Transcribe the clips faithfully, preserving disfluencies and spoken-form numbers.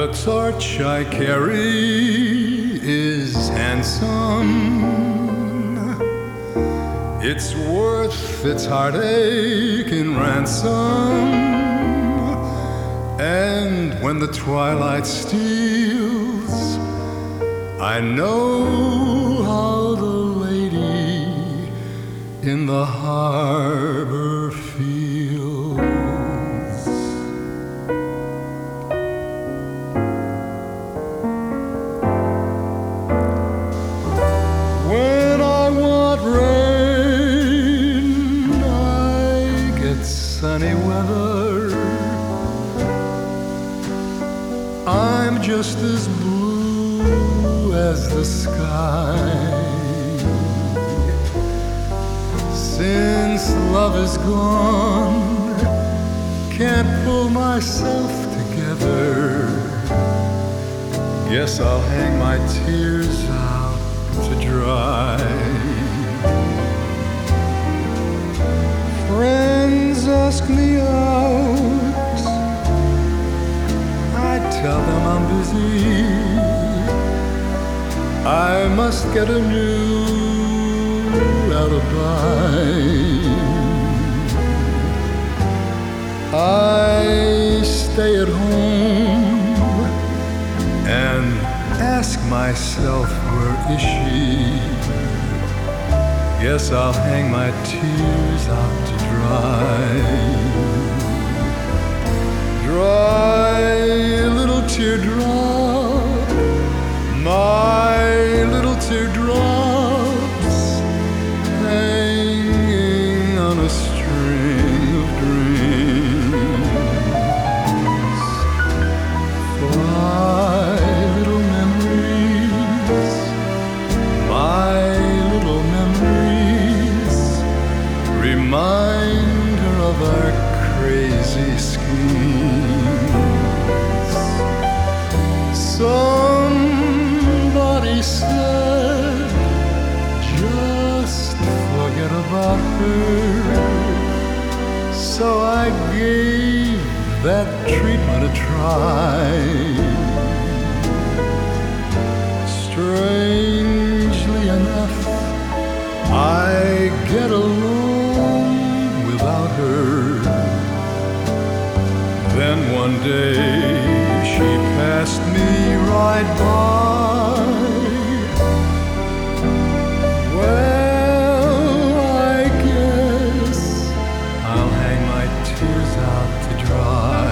The torch I carry is handsome. It's worth its heartache in ransom. And when the twilight steals, I know how the lady in the harbor feels. When I want rain, I get sunny weather. I'm just as blue as the sky. Since love is gone, can't pull myself together. Guess I'll hang my tears out to dry. Friends ask me out, I tell them I'm busy. I must get a new alibi. I stay at home and ask myself, where is she? Guess I'll hang my tears out to dry. Dry little teardrop, my little teardrops, hanging on a string of dreams. Fly, little memories, my little memories, reminder of our crazy schemes. Somebody said, just forget about her. So I gave that treatment a try. Strangely enough, I get along without her. Then one day she passed me right by. Well, I guess I'll hang my tears out to dry.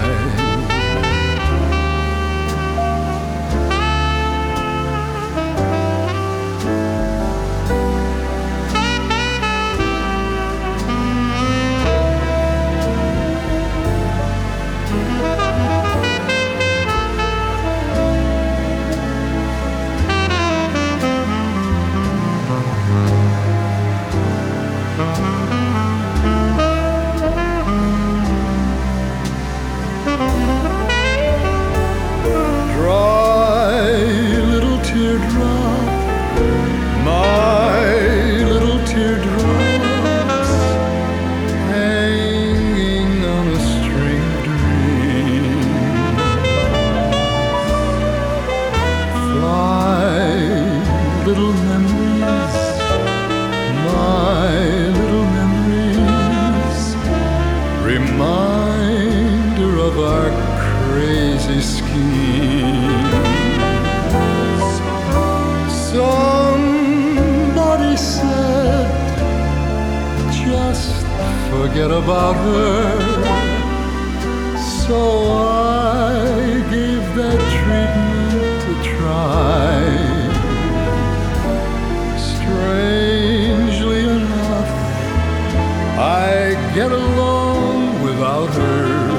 Teardrop, my little teardrops, hanging on a string of dreams. Fly, little memories, my little memories, reminder of our crazy scheme. Somebody said, just forget about her. So I gave that treatment a try. Strangely enough, I get along without her.